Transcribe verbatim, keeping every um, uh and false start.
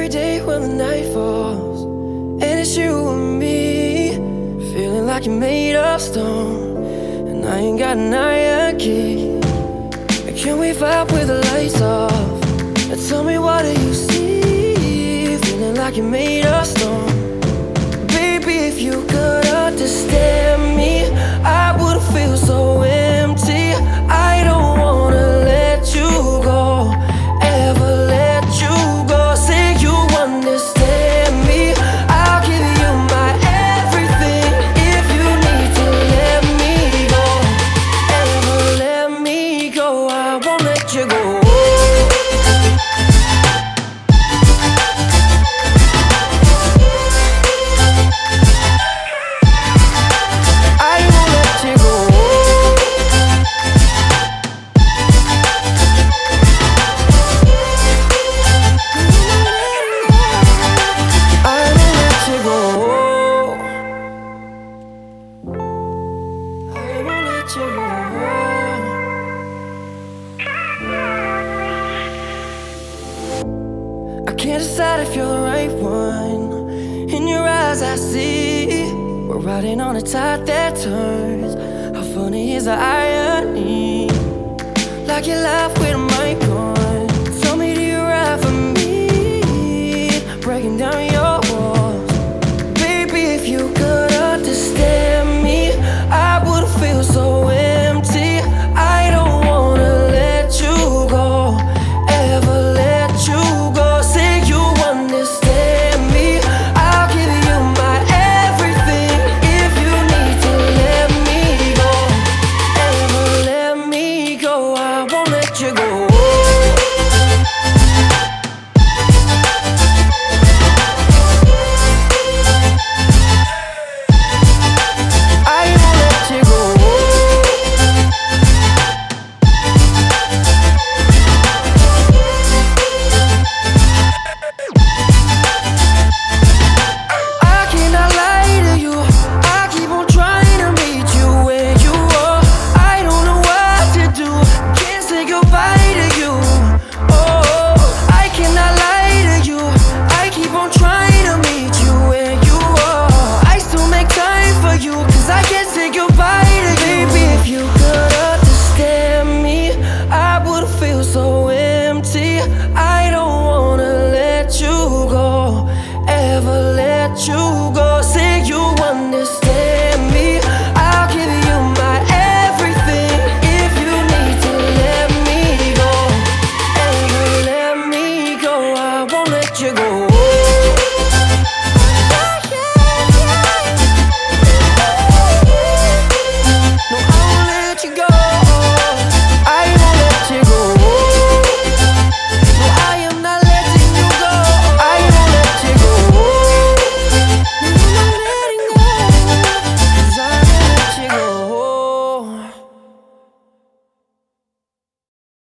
Every day when the night falls, and it's you and me, feeling like you're made of stone, and I ain't got an iron key. Can we vibe with the lights off? And tell me, what do you see? Feeling like you're made of stone. Baby, if you could understand me, I wouldn't feel so empty. I don't wanna let you go, ever let you go. Say you understand me, I'll give you my everything. If you need to let me go, ever let me go, I won't let you go. I can't decide if you're the right one. In your eyes I see we're riding on a tide that turns. How funny is the irony? Like you laugh with a mic on.